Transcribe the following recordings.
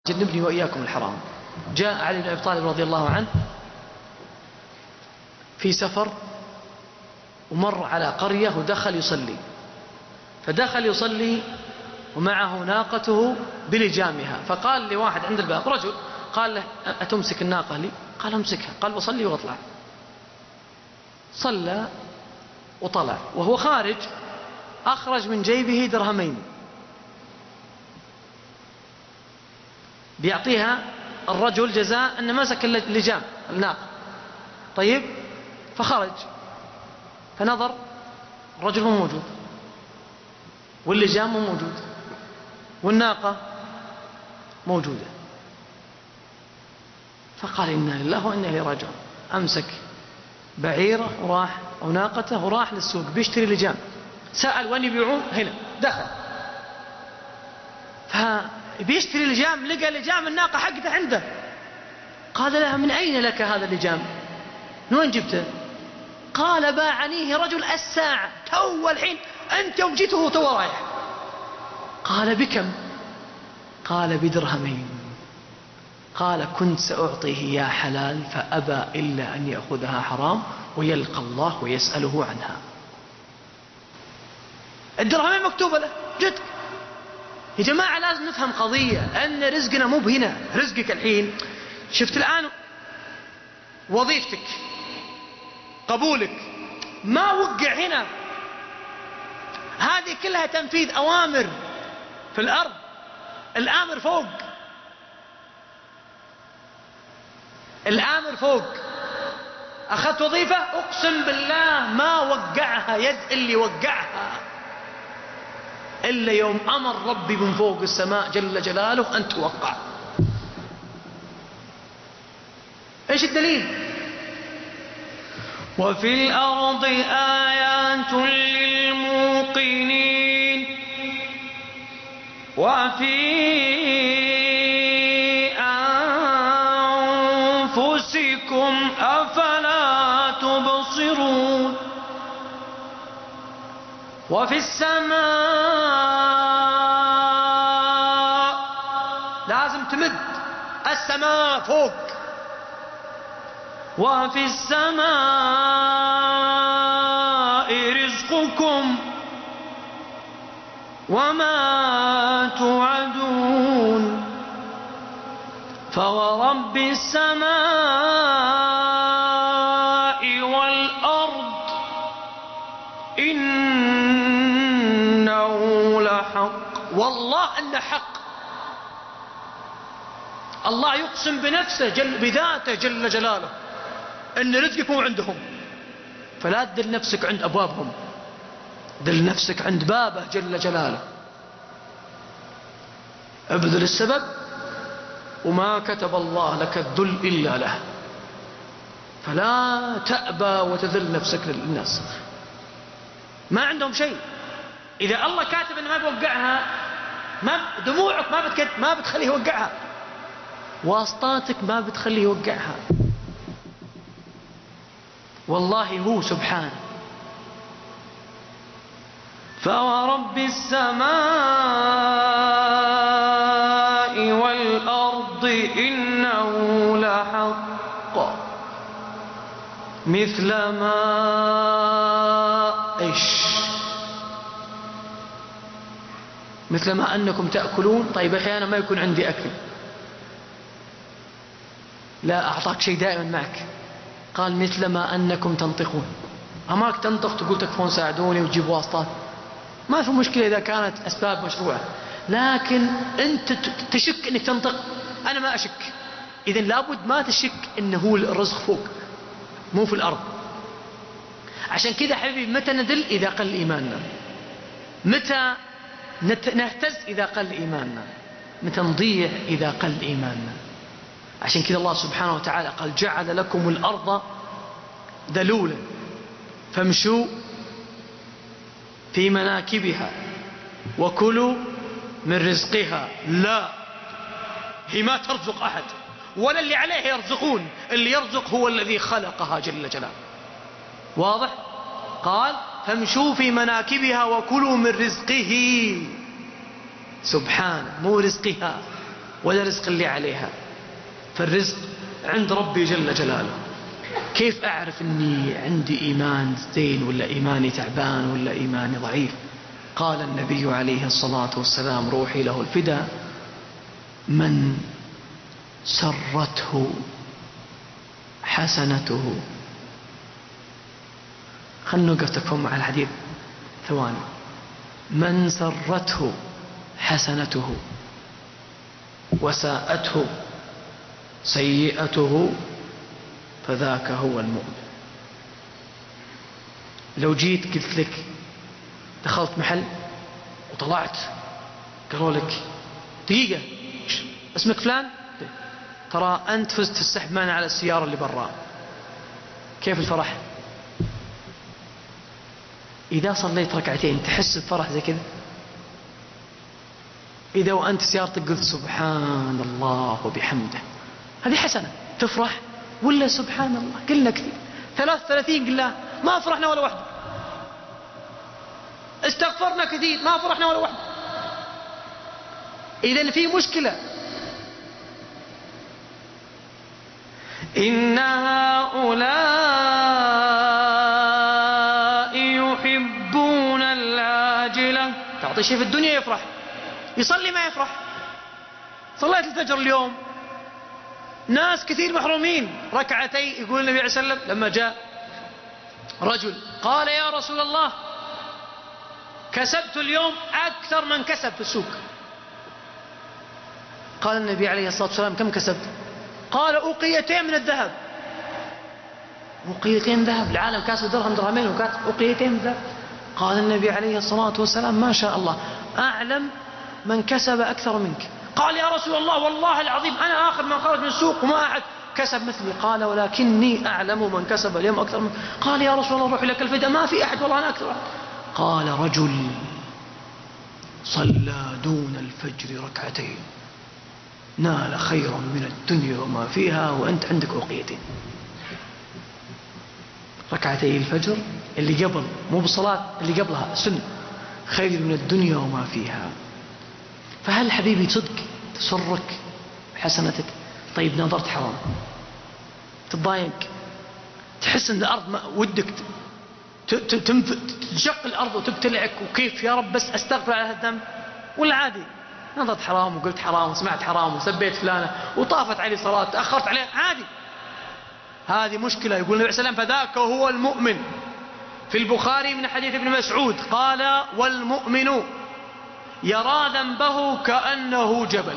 جنبني وإياكم الحرام. جاء علي بن أبي طالب رضي الله عنه في سفر ومر على قرية ودخل يصلي، فدخل يصلي ومعه ناقته بلجامها، فقال لواحد عند الباب رجل قال له أتمسك الناقة لي؟ قال امسكها. قال بصلي واطلع. صلى وطلع وهو خارج أخرج من جيبه درهمين بيعطيها الرجل جزاء أنه مسك اللجام الناقة. طيب فخرج فنظر الرجل مو موجود واللجام مو موجود والناقة موجودة، فقال إنا لله وإنا إليه راجعون. أمسك بعيره وراح أو ناقته وراح للسوق بيشتري لجام، سأل وين يبيعون؟ هنا. دخل فبيشتري لجام، لقى لجام الناقة حقته عنده. قال لها من أين لك هذا اللجام؟ من وين جبته؟ قال باعنيه رجل الساعة تو الحين، أنت يوم جيته تو رايح. قال بكم؟ قال بدرهمين. قال كنت سأعطيه يا حلال فأبى إلا أن يأخذها حرام ويلقى الله ويسأله عنها. الدرهمين مكتوبة له جدك. يا جماعة لازم نفهم قضية أن رزقنا مو بهنا. رزقك الحين شفت الآن وظيفتك قبولك ما وقع هنا، هذه كلها تنفيذ أوامر في الأرض. الآمر فوق، الآمر فوق. أخذت وظيفة أقسم بالله ما وقعها يد اللي وقعها إلا يوم أمر ربي من فوق السماء جل جلاله أن توقع. إيش الدليل؟ وفي الأرض آيات للموقنين وفي أنفسكم أفلا تبصرون. وفي السماء لازم تمد السماء فوق. وفي السماء رزقكم وما توعدون. فورب السماء والأرض إنه لحق. والله أنه حق. الله يقسم بنفسه بذاته جل جلاله أن رزقك مو عندهم، فلا تدل نفسك عند أبوابهم، دل نفسك عند بابه جل جلاله. ابذل السبب وما كتب الله لك الذل إلا له، فلا تأبى وتذل نفسك للناس. ما عندهم شيء. إذا الله كاتب أنه ما بيوقعها، دموعك ما بتخليه يوقعها، واسطاتك ما بتخليه يوقعها. والله هو سبحانه. فورب السماء والأرض إنه لحق مثل ما مثل ما أنكم تأكلون. طيب أحيانا ما يكون عندي أكل، لا أعطاك شيء دائما معك. قال مثل ما أنكم تنطقون. أماك تنطق تقول تكفون ساعدوني وتجيب واسطات، ما في مشكلة إذا كانت أسباب مشروعة، لكن أنت تشك أنك تنطق، أنا ما أشك. إذن لابد ما تشك أنه هو الرزق فوق مو في الأرض. عشان كذا حبيبي متى ندل؟ إذا قل إيماننا. متى نهتز؟ إذا قل إيماننا. متى نضيع؟ إذا قل إيماننا. عشان كذا الله سبحانه وتعالى قال جعل لكم الأرض ذلولا فامشوا في مناكبها وكلوا من رزقها. لا، هي ما ترزق أحد ولا اللي عليه يرزقون، اللي يرزق هو الذي خلقها جل جلاله. واضح؟ قال فامشوا في مناكبها وكلوا من رزقه سبحانه، مو رزقها. ولا رزق اللي عليها، فالرزق عند ربي جل جلاله. كيف أعرف أني عندي إيمان زين ولا إيماني تعبان ولا إيماني ضعيف؟ قال النبي عليه الصلاة والسلام: روحي له الفداء، من سرته حسنته. خلنا نوقف تكفون مع الحديث ثواني. من سرته حسنته وساءته سيئته فذاك هو المؤمن. لو جيت قلت لك دخلت محل وطلعت قالوا لك دقيقة اسمك فلان، ترى أنت فزت في السحب معنا على السيارة اللي برا، كيف الفرح؟ إذا صليت ركعتين تحس بفرح زي كذا؟ إذا وأنت سيارتك قلت سبحان الله وبحمده، هذه حسنة تفرح ولا سبحان الله؟ قلنا كثير 33 قلنا ما فرحنا ولا واحدة، استغفرنا كثير ما فرحنا ولا واحدة. إذن في مشكلة. إن هؤلاء يحبون العاجلة. تعطي شيء في الدنيا يفرح، يصلي ما يفرح. صليت الفجر اليوم، ناس كثير محرومين ركعتي. يقول النبي عليه الصلاة والسلام لما جاء رجل قال: يا رسول الله كسبت اليوم أكثر من كسب في السوق. قال النبي عليه الصلاة والسلام: كم كسبت؟ قال: أوقيتين من الذهب. أوقيتين ذهب؟ العالم كاسب درهم درهمين وكاسب أوقيتين ذهب. قال النبي عليه الصلاة والسلام: ما شاء الله، أعلم من كسب أكثر منك. قال: يا رسول الله والله العظيم أنا آخر من خرج من السوق وما أحد كسب مثلي. قال: ولكني أعلم من كسب اليوم أكثر منك. قال: يا رسول الله روح لك الفداء، ما في أحد والله أنا أكثر. قال: رجل صلى دون الفجر ركعتين نال خيرا من الدنيا وما فيها وأنت عندك أوقيتين. ركعتي الفجر اللي قبل، مو بالصلاة اللي قبلها سنة، خير من الدنيا وما فيها. فهل حبيبي صدق تسرك حسنتك؟ طيب نظرت حرام تتضايق، تحس ان الارض ودك تشق الارض وتبتلعك، وكيف يا رب بس استغفر على هذا الذنب؟ ولا عادي نظرت حرام وقلت حرام وسمعت حرام وسبيت فلانة وطافت علي صلاة تأخرت عليها عادي؟ هذه مشكلة. يقول النبي عليه الصلاة والسلام: فذاك هو المؤمن. في البخاري من حديث ابن مسعود قال: والمؤمن يرى ذنبه كأنه جبل.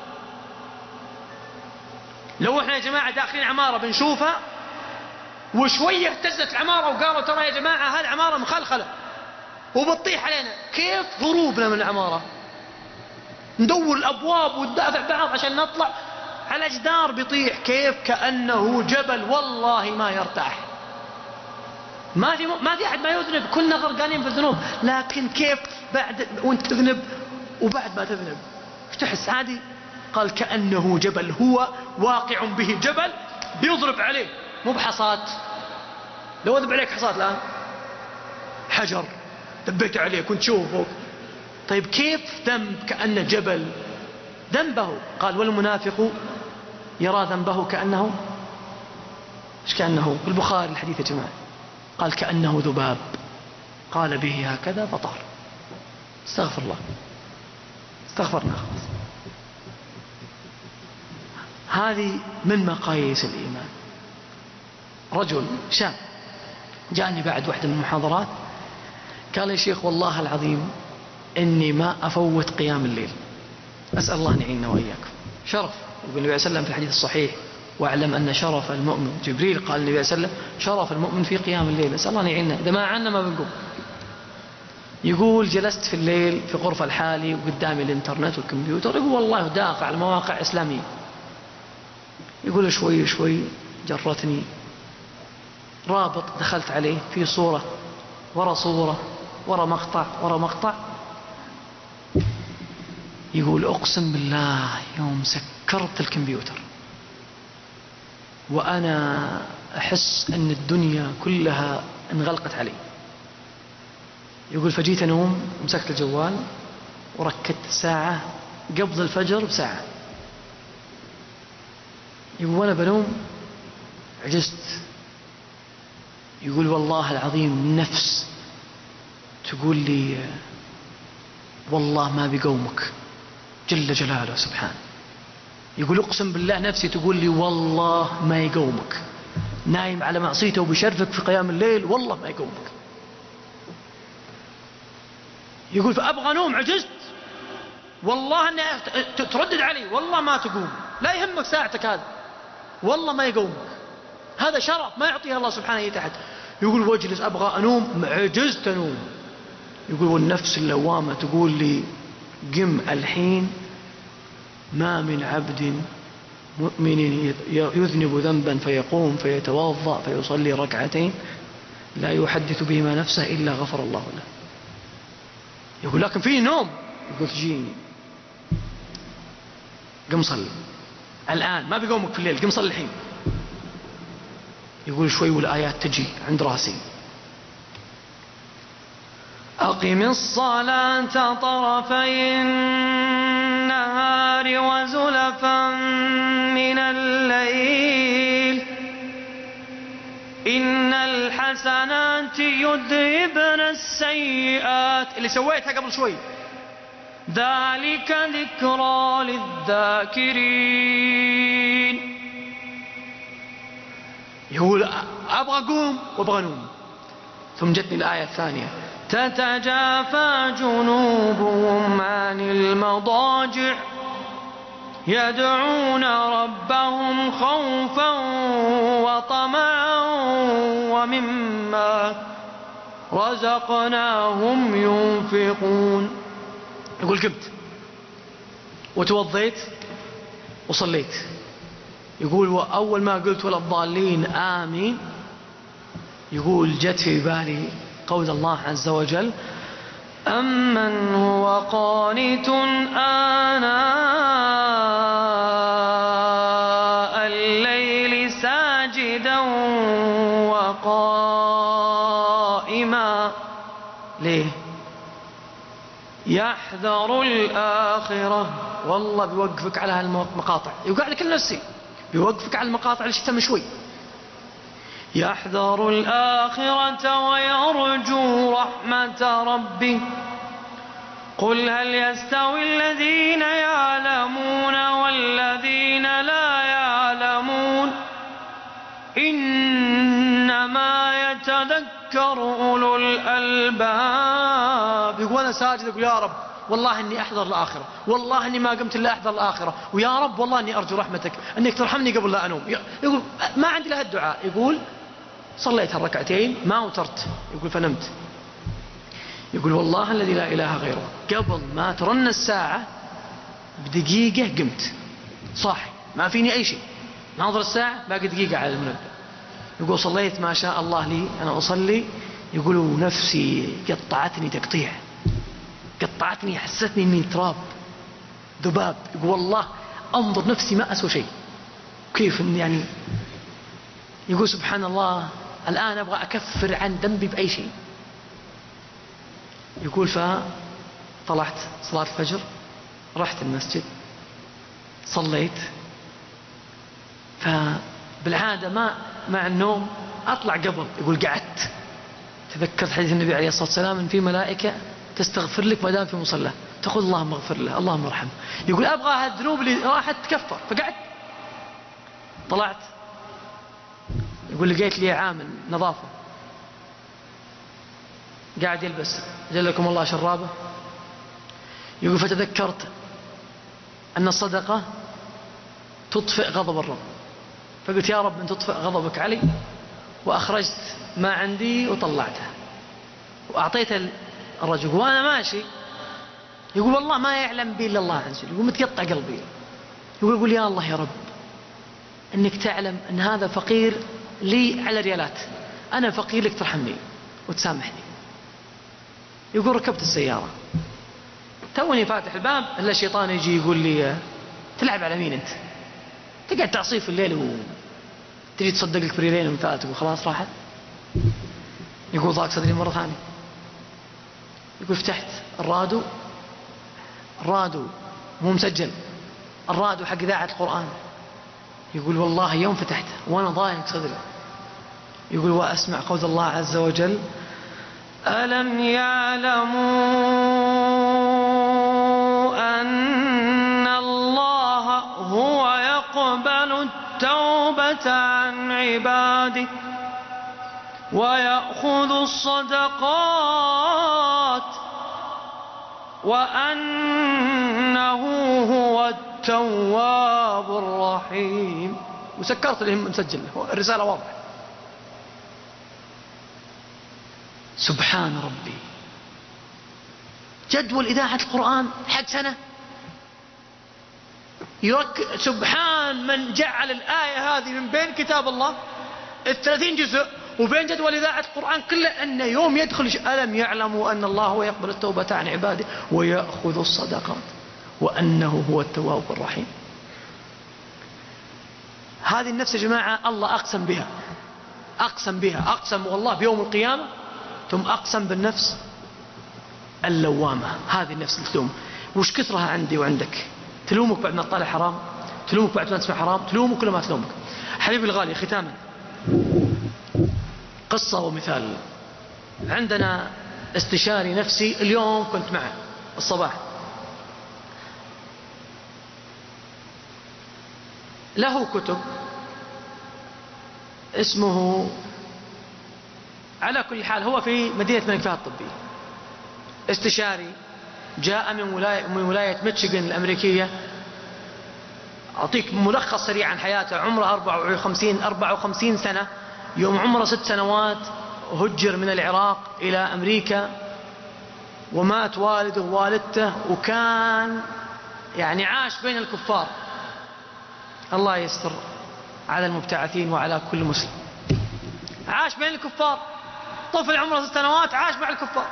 لو احنا يا جماعة داخلين عمارة بنشوفها وشوية اهتزت العمارة وقالوا ترى يا جماعة هذه عمارة مخلخلة وبتطيح علينا، كيف هروبنا من العمارة؟ ندور الأبواب وندافع بعض عشان نطلع على جدار بيطيح. كيف؟ كأنه جبل، والله ما يرتاح. ما في أحد ما يذنب، كلنا غرقانين في الذنوب، لكن كيف بعد وانت تذنب وبعد ما تذنب ايش تحس؟ عادي. قال: كأنه جبل، هو واقع به. جبل بيضرب عليه، مو بحصات. لو ذب عليك حصات الآن حجر دبيت عليه كنت تشوفه. طيب كيف ذنب كأنه جبل؟ ذنبه. قال: والمنافق يرى ذنبه كأنه ايش؟ كأنه بالبخاري الحديث يا جماعة. قال: كأنه ذباب قال به هكذا فطار. استغفر الله، استغفرنا خلاص. هذه من مقاييس الإيمان. رجل شاب جاءني بعد واحدة من المحاضرات قال: يا شيخ والله العظيم إني ما أفوت قيام الليل، أسأل الله أن يعيننا وإياكم. شرف. يقول النبي عليه الصلاة والسلام في الحديث الصحيح: واعلم أن شرف المؤمن، جبريل قال النبي عليه الصلاة والسلام: شرف المؤمن في قيام الليل. أسأل الله أن يعيننا، إذا ما عنا ما بنقوم. يقول: جلست في الليل في غرفة الحالي وقدامي الانترنت والكمبيوتر. يقول: والله داخل على مواقع إسلامية. يقول: شوي شوي جرتني رابط دخلت عليه في صورة ورا مقطع ورا مقطع. يقول: أقسم بالله يوم سكرت الكمبيوتر وأنا أحس أن الدنيا كلها انغلقت علي. يقول: فجيت أنوم، مسكت الجوال وركدت ساعة قبل الفجر بساعة يقول وأنا بنوم عجزت. يقول والله العظيم نفس تقول لي والله ما بيقومك جل جلاله سبحانه. يقول أقسم بالله نفسي تقول لي والله ما يقومك، نايم على معصيته وبيشرفك في قيام الليل والله ما يقومك. يقول فأبغى نوم عجزت، والله أني تردد علي والله ما تقوم، لا يهمك ساعتك هذا والله ما يقومك، هذا شرف ما يعطيه الله سبحانه يتحد. يقول واجلس أبغى أنوم عجزت أنوم. يقول والنفس اللوامة تقول لي قم الحين، ما من عبد مؤمن يذنب ذنبا فيقوم فيتوضأ فيصلي ركعتين لا يحدث بهما نفسه إلا غفر الله له. يقول لكن فيه نوم. يقول تجيني قم صلي الآن، ما بيقومك في الليل، قم صلي الحين. يقول شوي والآيات تجي عند راسي أقم الصلاة طرفي النهار وزلفا من الليل إن الحسنات يذهبن السيئات، اللي سويتها قبل شوي، ذلك ذكرى للذاكرين. يقول أبغى أقوم وأبغى أنوم. ثم جتني الآية الثانية تتجافى جنوبهم عن المضاجع يدعون ربهم خوفا وطمعا ومما رزقناهم ينفقون. يقول قمت وتوضيت وصليت. يقول وأول ما قلت ولا الضالين آمين، يقول جت في بالي قول الله عز وجل أمن هو قانت آناء الليل ساجدا وقائما. ليه؟ يحذر الآخرة. والله بيوقفك على هالمقاطع، يوقع لك نفسي بيوقفك على المقاطع اللي شفتها من شوي. يحذر الآخرة ويرجو رحمة ربه قل هل يستوي الذين يعلمون والذين لا يعلمون إنما يتذكر أولو الألباب. يقول أنا ساجد يقول يا رب والله إني أحذر الآخرة، والله إني ما قمت إلا أحذر الآخرة، ويا رب والله إني أرجو رحمتك أنك ترحمني قبل لا أنوم. يقول ما عندي لها الدعاء. يقول صليت الركعتين ما وترت. يقول فنمت. يقول والله الذي لا إله غيره قبل ما ترن الساعة بدقيقة قمت صاحي ما فيني أي شيء، ناظر الساعة باقي دقيقة على المنبه. يقول صليت ما شاء الله لي أنا أصلي. يقول نفسي قطعتني تقطيع، قطعتني حستني إني تراب ذباب. يقول والله أنظر نفسي ما أسوى شيء كيف يعني. يقول سبحان الله الآن أبغى أكفر عن ذنبي بأي شيء. يقول فطلعت صلاة الفجر، رحت المسجد صليت. فبالعادة ما مع النوم أطلع قبل. يقول قعدت تذكرت حديث النبي عليه الصلاة والسلام إن في ملائكة تستغفر لك ما دام في مصلى، تقول اللهم اغفر له اللهم ارحمه. يقول أبغى هالذنوب اللي راحت تكفر. فقعدت طلعت. يقول لقيت لي عامل نظافة قاعد يلبس جلكم الله شرابه. يقول فتذكرت أن الصدقة تطفئ غضب الرب، فقلت يا رب أن تطفئ غضبك علي، وأخرجت ما عندي وطلعتها وأعطيت الرجل وأنا ماشي. يقول والله ما يعلم بي إلا الله عز وجل. يقول متقطع قلبي. يقول يا الله يا رب أنك تعلم أن هذا فقير لي على ريالات، أنا فقير لك ترحمني وتسامحني. يقول ركبت السيارة توني فاتح الباب إلا الشيطان يجي يقول لي تلعب على مين أنت؟ تقعد تعصيف في الليل وتجي تصدق لك بريلين وثلاثة وخلاص راحت. يقول ضاق صدري مرة ثانية. يقول فتحت الراديو مو مسجل، الراديو حق إذاعة القرآن. يقول والله يوم فتحته وأنا ضايق صدري، يقول وأسمع قول الله عز وجل: ألم يعلموا أن الله هو يقبل التوبة عن عباده ويأخذ الصدقات وأنه هو التواب الرحيم. وسكرت لهم مسجل، الرسالة واضحة. سبحان ربي، جدول إذاعة القرآن حق سنة سبحان من جعل الآية هذه من بين كتاب الله 30 جزء وبين جدول إذاعة القرآن كله، أن يوم يدخل ألم يعلموا أن الله هو يقبل التوبة عن عباده ويأخذ الصدقات وأنه هو التواب الرحيم. هذه النفس يا جماعة الله أقسم بها، أقسم بها، أقسم والله بيوم القيامة، ثم أقسم بالنفس اللوامة. هذه النفس اللي تلوم. وش كثرها عندي وعندك؟ تلومك بعد ما تطالع حرام، تلومك بعد ما تسمع حرام، تلومك كل ما تلومك. حبيبي الغالي، ختاما قصة ومثال. عندنا استشاري نفسي اليوم كنت معه الصباح، له كتب اسمه، على كل حال هو في مدينة الملك فهد الطبية، استشاري جاء من ولاية ميشيغان الأمريكية. أعطيك ملخص سريع عن حياته. عمره 54 سنة. يوم عمره 6 سنوات هجر من العراق إلى أمريكا، ومات والده ووالدته، وكان يعني عاش بين الكفار. الله يستر على المبتعثين وعلى كل مسلم. عاش بين الكفار، طفل عمره 6 سنوات عاش مع الكفار،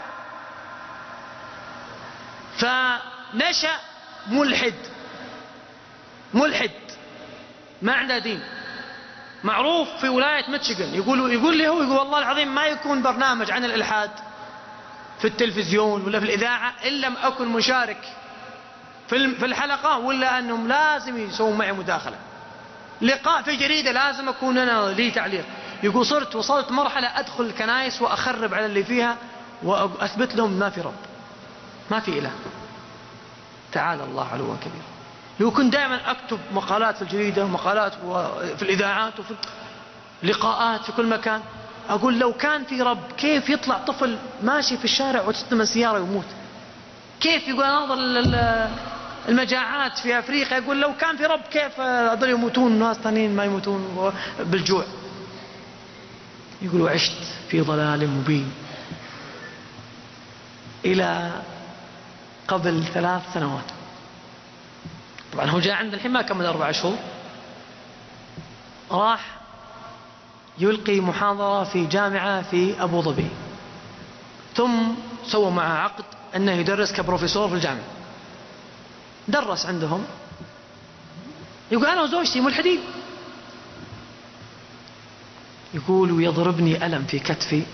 فنشأ ملحد ما عنده دين، معروف في ولاية ميشيغان. يقول لي هو، يقول والله العظيم ما يكون برنامج عن الإلحاد في التلفزيون ولا في الإذاعة إلا لم أكن مشارك في الحلقة، ولا أنهم لازم يسوون معي مداخلة. لقاء في جريدة لازم أكون أنا لي تعليق. يقول وصلت مرحلة أدخل الكنائس وأخرب على اللي فيها وأثبت لهم ما في رب، ما في إله، تعالى الله علوا كبيرا. كنت دائما أكتب مقالات في الجريدة ومقالات في الإذاعات وفي لقاءات في كل مكان. أقول لو كان في رب كيف يطلع طفل ماشي في الشارع وتستلم سيارة ويموت؟ كيف يقول ناظر المجاعات في أفريقيا، يقول لو كان في رب كيف هذول يموتون وناس ثانيين ما يموتون بالجوع؟ يقول وعشت في ضلال مبين إلى قبل 3 سنوات. طبعا هو جاء عند الحين ما كمل 4 شهور، راح يلقي محاضرة في جامعة في أبو ظبي، ثم سووا معه عقد أنه يدرس كبروفيسور في الجامعة. درس عندهم. يقول أنا وزوجتي ملحدين. يقول ويضربني ألم في كتفي.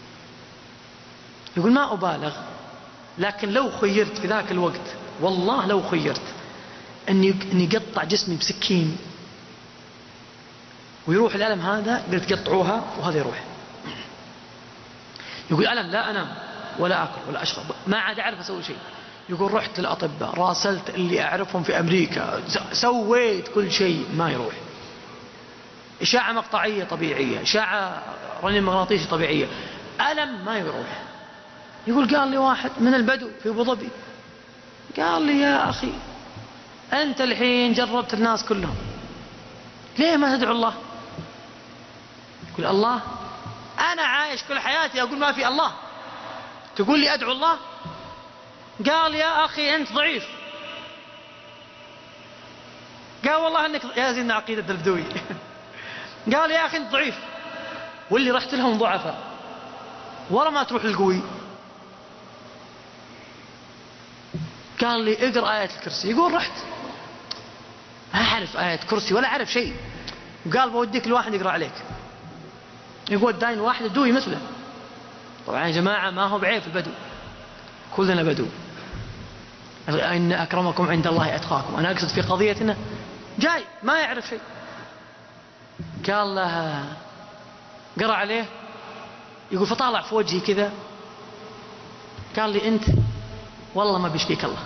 يقول ما أبالغ، لكن لو خيرت في ذاك الوقت، والله لو خيرت أني يقطع جسمي بسكين ويروح الألم هذا، قلت قطعوها وهذا يروح. يقول ألم لا أنام ولا أكل ولا أشرب، ما عاد أعرف أسوي شيء. يقول رحت للأطباء، راسلت اللي أعرفهم في أمريكا، سويت كل شيء ما يروح. إشاعة مقطعية طبيعية، إشاعة رنين مغناطيسي طبيعية، ألم ما يروح. يقول قال لي واحد من البدو في أبو ظبي، قال لي يا أخي أنت الحين جربت الناس كلهم، ليه ما تدعو الله؟ يقول الله؟ أنا عايش كل حياتي أقول ما في الله، تقول لي أدعو الله؟ قال يا أخي أنت ضعيف. قال والله أنك يا زين عقيدة البدوي. قال يا أخي أنت ضعيف، واللي رحت لهم ضعفاء، ورا ما تروح القوي. قال لي اقرأ آية الكرسي. يقول رحت ما أعرف آية كرسي ولا أعرف شيء، قال بوديك الواحد يقرأ عليك. يقول داين واحد دوي مثله. طبعا يا جماعة ما هو بعيب البدو، كلنا بدو. إن أكرمكم عند الله أتقاكم. أنا أقصد في قضيتنا جاي ما يعرف شيء، قال له قرأ عليه، يقول فطالع في وجهي كذا قال لي أنت والله ما بيشفيك الله.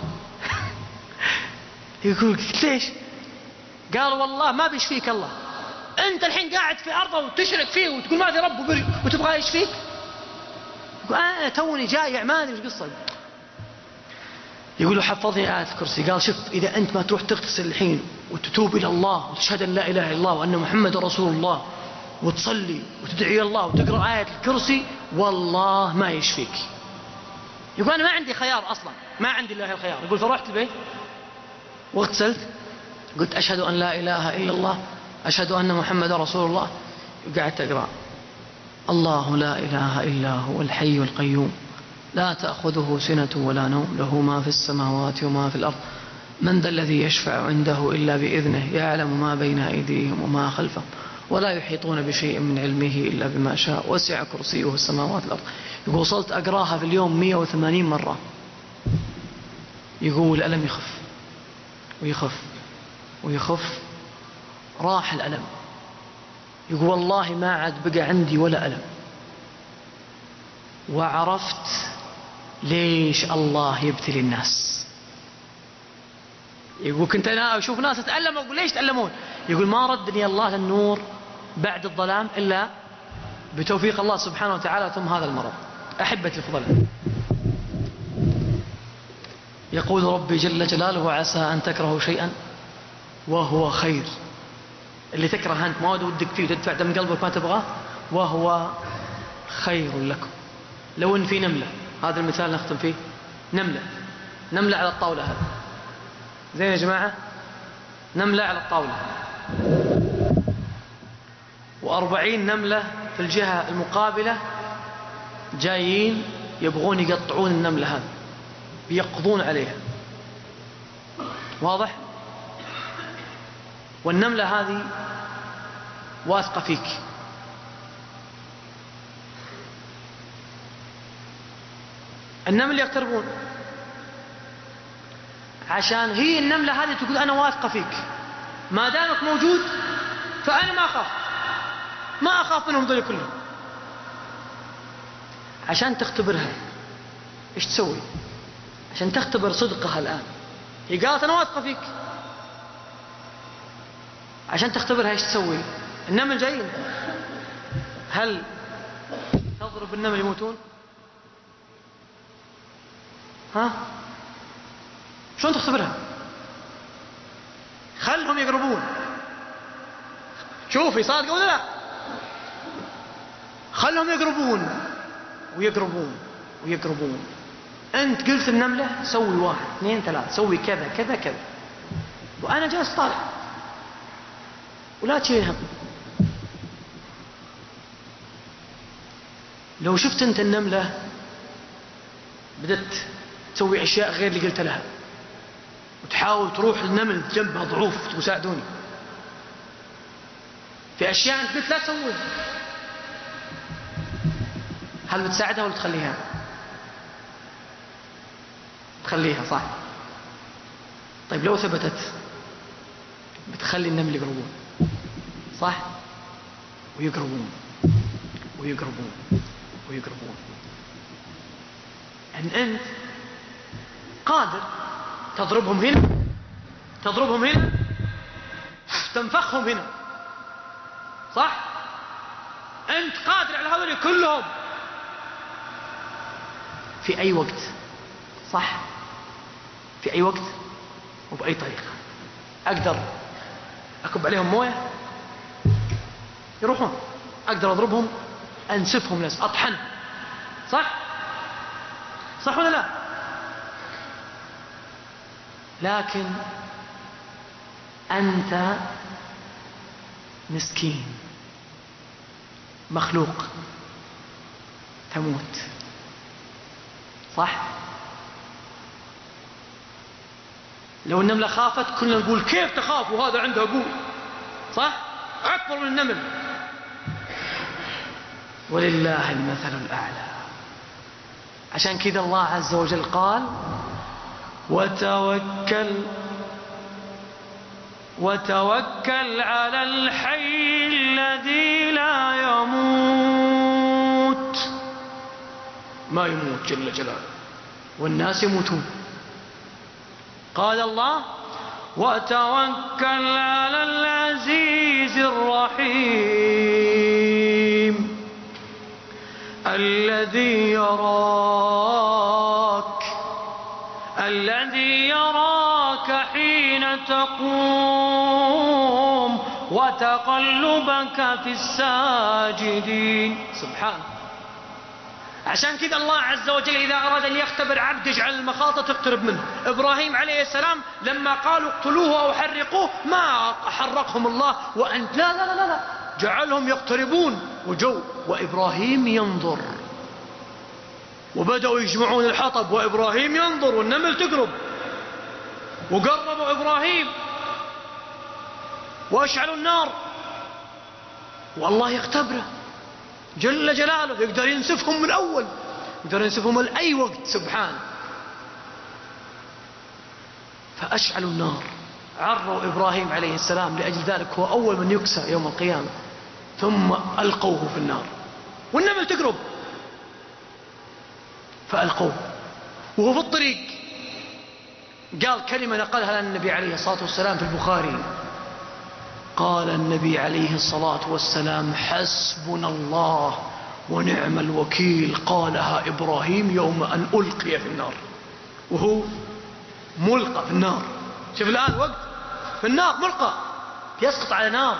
يقول ليش؟ قال والله ما بيشفيك الله، أنت الحين قاعد في أرضه وتشرك فيه وتقول ما في رب وبري وتبغى يشفيك. يقول أنا توني جايع ما أدري وش قصة. يقول حفظني آية الكرسي. قال شوف إذا أنت ما تروح تغتسل الحين وتتوب إلى الله وتشهد أن لا إله إلا الله وأن محمد رسول الله وتصلي وتدعي الله وتقرأ آية الكرسي والله ما يشفيك. يقول أنا ما عندي خيار أصلا، ما عندي الله الخيار. يقول فرحت البيت واغتسلت قلت أشهد أن لا إله إلا الله أشهد أن محمد رسول الله. وقعدت أقرأ الله لا إله إلا هو الحي القيوم لا تأخذه سنة ولا نوم له ما في السماوات وما في الأرض من ذا الذي يشفع عنده إلا بإذنه يعلم ما بين أيديهم وما خلفهم ولا يحيطون بشيء من علمه إلا بما شاء وسع كرسيه السماوات والأرض. يقول وصلت أقراها في اليوم 180 مرة. يقول الألم يخف ويخف ويخف، راح الألم. يقول والله ما عاد بقى عندي ولا ألم، وعرفت ليش الله يبتلي الناس. يقول كنت أنا أشوف ناس أتألم أقول ليش تألمون؟ يقول ما ردني الله للنور بعد الظلام إلا بتوفيق الله سبحانه وتعالى ثم هذا المرض. أحبتي الفضلاء، يقول ربي جل جلاله عسى أن تكرهوا شيئا وهو خير. اللي تكره أنت ما ودك فيه وتدفع دم قلبك ما تبغاه وهو خير لكم. لو إن في نملة، هذا المثال نختم فيه، نملة على الطاولة هذا زين يا جماعة، نملة على الطاولة و40 نملة في الجهة المقابلة جايين يبغون يقطعون النملة هذه بيقضون عليها، واضح؟ والنملة هذه واثقة فيك، النمل يقتربون عشان هي النملة هذه تقول أنا واثقة فيك ما دامك موجود فأنا ما أخاف منهم ذول كلهم. عشان تختبرها إيش تسوي؟ عشان تختبر صدقها الآن هي قالت أنا واثقة فيك، عشان تختبرها إيش تسوي؟ النمل جايين، هل تضرب النمل يموتون؟ ها؟ شلون تختبرها؟ خلهم يقربون، شوفي صادقة ولا لا؟ خلهم يقربون ويقربون ويقربون. أنت قلت النملة سوي 1 2 3 سوي كذا كذا كذا وأنا جالس طالع ولا تشيل هم. لو شفت أنت النملة بدأت تسوي أشياء غير اللي قلت لها وتحاول تروح النمل جنبها ضعوف تساعدوني في أشياء أنت قلت لا تسويها، هل بتساعدها ولا تخليها؟ تخليها صح. طيب لو ثبتت بتخلي النمل يقربون صح، ويقربون ويقربون ويقربون. أنت قادر تضربهم هنا تضربهم هنا تنفخهم هنا صح، أنت قادر على هذول كلهم في أي وقت صح، في أي وقت وبأي طريقة. أقدر أكب عليهم موية يروحون، أقدر أضربهم أنسفهم ناس أطحن صح، صح ولا لا؟ لكن أنت مسكين مخلوق تموت صح. لو النملة خافت كنا نقول كيف تخاف وهذا عنده قوة صح، أكبر من النمل. ولله المثل الأعلى. عشان كذا الله عز وجل قال وتوكل وتوكل على الحي الذي لا يموت، ما يموت جل جلاله، والناس يموتون. قال الله وتوكل على العزيز الرحيم الذي يراك حين تقوم وتقلبك في الساجدين. سبحانه. عشان كذا الله عز وجل إذا أراد أن يختبر عبد يجعل المخاطر تقترب منه. إبراهيم عليه السلام لما قالوا اقتلوه أو حرقوه ما حرقهم الله، وأنت لا لا لا لا، جعلهم يقتربون وجو، وإبراهيم ينظر، وبدأوا يجمعون الحطب وإبراهيم ينظر والنمل تقرب، وقربوا إبراهيم وأشعلوا النار، والله يختبره جل جلاله، يقدر ينسفهم من أول، يقدر ينسفهم لأي وقت سبحانه. فأشعلوا النار، عروا إبراهيم عليه السلام، لأجل ذلك هو أول من يكسى يوم القيامة، ثم ألقوه في النار والنمل تقرب، فألقوه. وهو في الطريق قال كلمة نقلها النبي عليه الصلاة والسلام في البخاري، قال النبي عليه الصلاة والسلام حسبنا الله ونعم الوكيل، قالها إبراهيم يوم أن ألقي في النار، وهو ملقى في النار. شوف الآن وقت في النار ملقى يسقط على نار.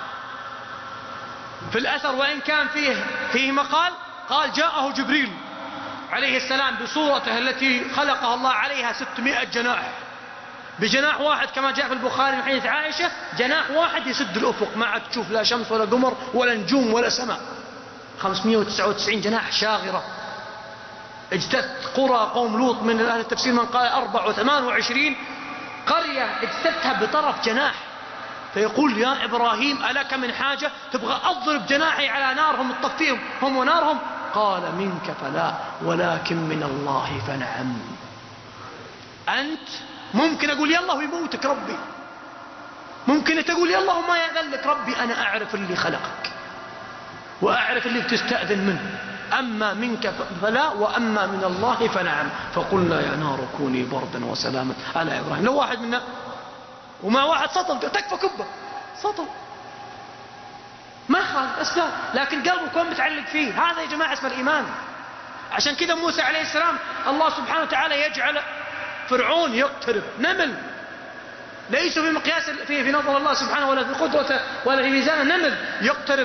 في الأثر وإن كان فيه مقال، قال جاءه جبريل عليه السلام بصورته التي خلقها الله عليها 600 جناح، بجناح واحد كما جاء في البخاري من حديث عائشة، جناح واحد يسد الأفق، ما عاد تشوف لا شمس ولا قمر ولا نجوم ولا سماء. 599 جناح شاغرة. اجتثت قرى قوم لوط من أهل التفسير من قال 28 قرية اجتثتها بطرف جناح. فيقول يا إبراهيم ألك من حاجة تبغى أضرب جناحي على نارهم تطفيهم هم ونارهم؟ قال منك فلا ولكن من الله فنعم. أنت ممكن أقول يلا ويموتك ربي، ممكن تقول يلا وما يأذن لك ربي، أنا أعرف اللي خلقك وأعرف اللي بتستأذن منه، أما منك فلا وأما من الله فنعم. فقلنا يا نار كوني بردا وسلاما على إبراهيم. لو واحد منا وما واحد سطل تكفى كبه سطل ما خالف أسباب، لكن قلبه كون متعلق فيه. هذا يا جماعة اسمه الإيمان. عشان كذا موسى عليه السلام الله سبحانه وتعالى يجعل فرعون يقترب، نمل ليس في مقياس في نظر الله سبحانه ولا في قدرته ولا في ميزان، نمل يقترب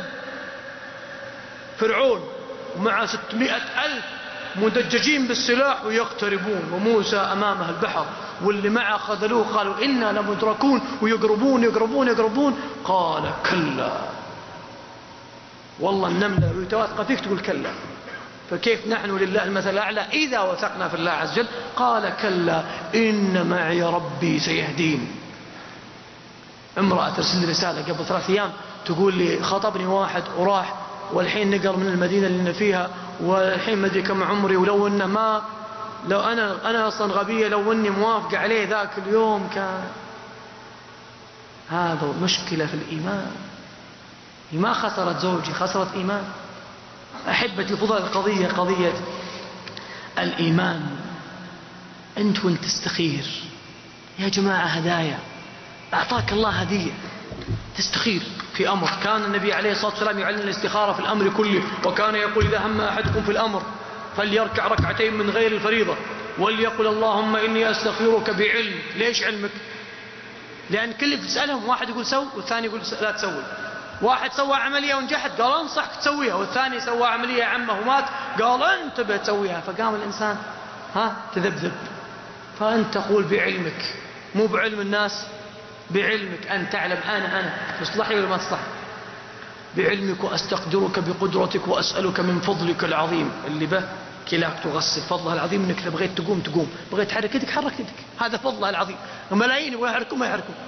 فرعون ومع 600,000 مدججين بالسلاح ويقتربون، وموسى أمامه البحر واللي معه خذلوه قالوا إنا لمدركون، ويقربون يقربون يقربون. قال كلا، والله النملة ويتواثق فيك تقول كلا، فكيف نحن لله المثل الأعلى إذا وثقنا في الله عز وجل؟ قال كلا إن معي ربي سيهدين. امرأة ترسل رسالة قبل 3 أيام تقول لي خطبني واحد وراح، والحين نقل من المدينة اللي فيها، والحين ما ادري كم عمري، ولو انه ما لو انا اصلا غبية، لو اني موافقة عليه ذاك اليوم كان. هذا مشكلة في الإيمان. ما خسرت زوجي، خسرت إيمان. أحبتي الفضل، القضية قضية الإيمان. أنت وانت تستخير يا جماعة هدايا، أعطاك الله هدية تستخير في أمر. كان النبي عليه الصلاة والسلام يعلن الاستخارة في الأمر كله، وكان يقول إذا هم أحدكم في الأمر فليركع ركعتين من غير الفريضة، وليقل اللهم إني أستخيرك بعلم. ليش علمك؟ لأن كل اللي تسألهم واحد يقول سو والثاني يقول لا تسوي. واحد سوى عملية ونجحت قال انصحك تسويها، والثاني سوى عملية عمه ومات قال انت بتسويها. فقام الإنسان تذبذب. فأنت تقول بعلمك، مو بعلم الناس، بعلمك أن تعلم أنا تصلحي ولا ما تصلحي، بعلمك، وأستقدرك بقدرتك، وأسألك من فضلك العظيم اللي به كلاك تغسل. فضلها العظيم انك لو بغيت تقوم، بغيت تحرك يدك حرك يدك، هذا فضلها العظيم. ملايين يبغوا يحركوا ما يحركوا.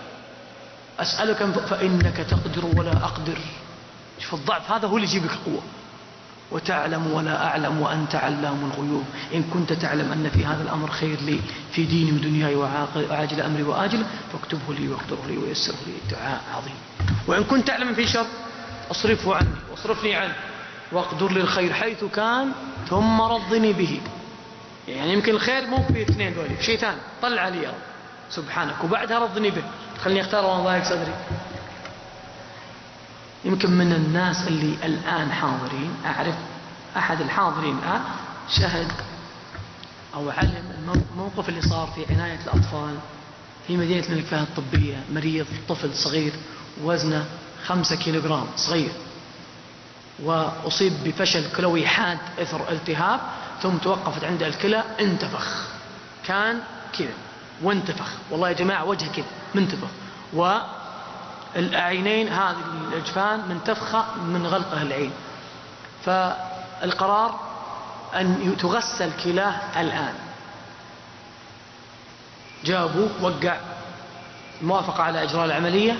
أسألك فإنك تقدر ولا أقدر. شوف الضعف هذا هو اللي يجيبك القوة. وتعلم ولا أعلم وأنت علام الغيوب. إن كنت تعلم أن في هذا الأمر خير لي في ديني ودنياي وعاجل أمري وآجله فاكتبه لي واقدره لي ويسره لي. دعاء عظيم. وإن كنت تعلم في شر اصرفه عني واصرفني عنه واقدر لي الخير حيث كان ثم رضني به. يعني يمكن الخير مو في اثنين دولي، في شيء ثاني طلع لي يا رب سبحانك وبعدها رضني به، خليني اختار وانا ضايق صدري. يمكن من الناس اللي الآن حاضرين، أعرف أحد الحاضرين الآن شهد أو علم الموقف اللي صار في عناية الأطفال في مدينة الملك فهد الطبية. مريض طفل صغير وزنه 5 كيلوغرام صغير، وأصيب بفشل كلوي حاد إثر التهاب، ثم توقفت عنده الكلى، انتفخ، كان كذا وانتفخ، والله يا جماعة وجهه كذا منتفخ، والعينين هذه الأجفان منتفخة من غلقه العين. فالقرار أن تغسل كلاه الآن. جابوا وقع موافقة على إجراء العملية.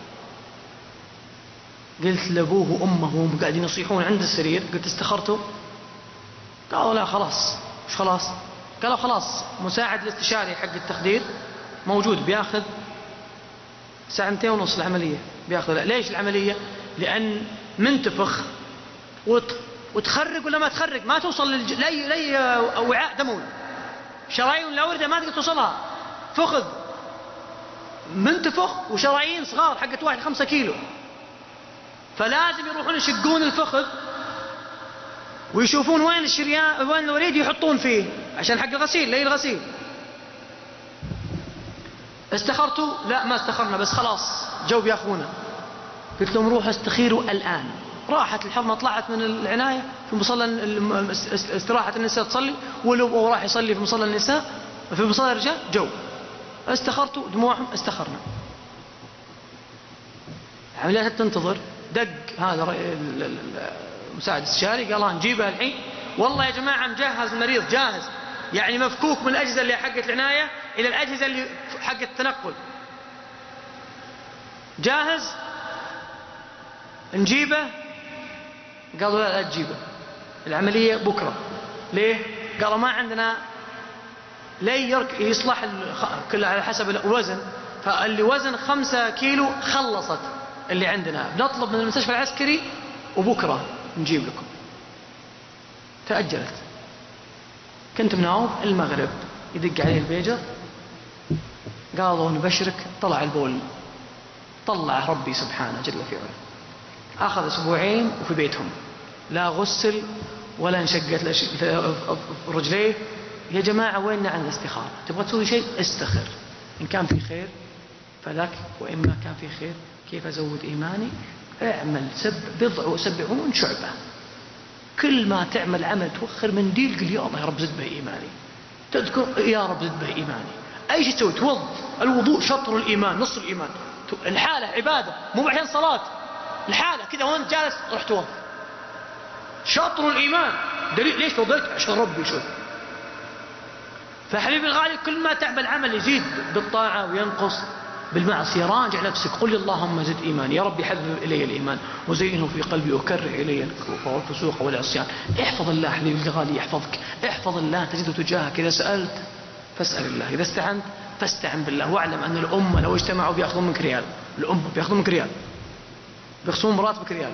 قلت لأبوه وأمه وهم قاعدين يصيحون عند السرير، قلت استخرتوا؟ قالوا لا خلاص. مش خلاص؟ قالوا خلاص مساعد الاستشاري حق التخدير موجود بياخذ 2.5 ساعة العملية بياخذ. لا. ليش العملية؟ لأن منتفخ وتخرج ولا ما تخرج ما توصل لأي وعاء دموي، شرايين الأوردة ما تقدر توصلها، فخذ منتفخ وشرايين صغار حقت واحد 5 كيلو، فلازم يروحون يشقون الفخذ ويشوفون وين الشريان وين الوريد يحطون فيه عشان حق الغسيل لي الغسيل. استخرتوا؟ لا ما استخرنا، بس خلاص جو بياخذونه. قلت لهم روحوا استخيروا الآن. راحت الحرمة طلعت من العناية في مصلى استراحة النساء تصلي، ولو راح يصلي في مصلى النساء في مصلى الرجال جو. استخرتوا دموعهم استخرنا. عمليات تنتظر. دق هذا المساعد الاستشاري قال نجيبها الحين. والله يا جماعة مجهز المريض جاهز، يعني مفكوك من الأجهزة اللي حقت العناية إلى الأجهزة اللي حقت التنقل، جاهز نجيبه. قالوا لا تجيبه، العملية بكرة. ليه؟ قالوا ما عندنا لي يصلح كله على حسب الوزن، فاللي وزن 5 كيلو خلصت اللي عندنا، بنطلب من المستشفى العسكري وبكرة نجيب لكم. تأجلت. كنت مناوب المغرب يدق عليه البيجر، قالوا نبشرك طلع البول، طلع ربي سبحانه جل في علاه. أخذ 2 أسبوعين وفي بيتهم، لا غسل ولا انشقت رجليه. يا جماعة وين عن الاستخارة؟ تبغى تسوي شيء استخر، إن كان في خير فذاك، وإما كان في خير كيف أزود إيماني؟ اعمل 70 شعبة. كل ما تعمل عمل توخر منديل قل يا الله يا رب زد به إيماني، تذكر يا رب زد به إيماني. أي شيء تسوي، توض، الوضوء شطر الإيمان نص الإيمان، الحالة عبادة مو بعدين صلاة، الحالة كذا وانت جالس رح توض، شطر الإيمان. دليل ليش توضيت؟ عشان ربي يشوف. فحبيبي الغالي كل ما تعمل عمل يزيد بالطاعة وينقص بالمعصية. راجع نفسك، قل اللهم زد إيماني، يا رب يحبب إلي الإيمان وزينه في قلبي وكره إلي الكفر والفسوق والعصيان. احفظ الله حبيبي الغالي يحفظك، احفظ الله تجده تجاهك. إذا سألت فاسأل الله، إذا استعنت فاستعن بالله. واعلم أن الأمة لو اجتمعوا بيأخذون منك ريال، الأمة بيأخذون منك ريال، بيخصمون مراتبك ريال،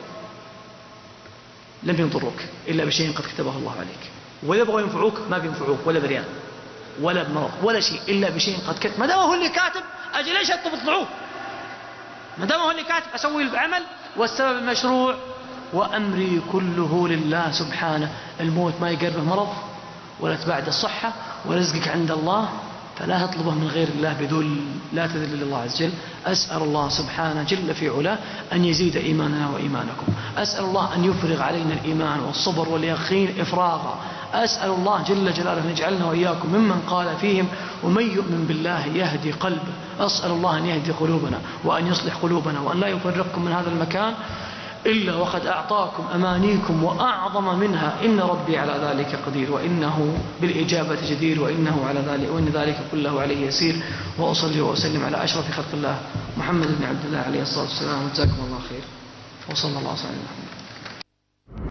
لم ينضروك إلا بشيء قد كتبه الله عليك. وإذا بغوا ينفعوك ما بينفعوك ولا بريال ولا بمرض ولا شيء إلا بشيء قد كتب. ما دام هو اللي كاتب أجل ليش تطلعوه؟ ما دام هو اللي كاتب أسوي العمل والسبب المشروع. وأمري كله لله سبحانه. الموت ما يقربه مرض ولا تبعد الصحة، ورزقك عند الله، فلا تطلبه من غير الله بذل، لا تذل لله عز وجل. أسأل الله سبحانه جل في علاه أن يزيد إيماننا وإيمانكم. أسأل الله أن يفرغ علينا الإيمان والصبر واليقين إفراغا. أسأل الله جل جلاله أن يجعلنا وإياكم ممن قال فيهم ومن يؤمن بالله يهدي قلبه. أسأل الله أن يهدي قلوبنا وأن يصلح قلوبنا وأن لا يفرقكم من هذا المكان إلا وقد أعطاكم أمانيكم وأعظم منها. إن ربي على ذلك قدير وإنه بالإجابة جدير وإن ذلك كله عليه يسير. وأصلي وأسلم على أشرف خلق الله محمد بن عبد الله عليه الصلاة والسلام. وجزاكم الله خير وصلى الله وسلم على محمد.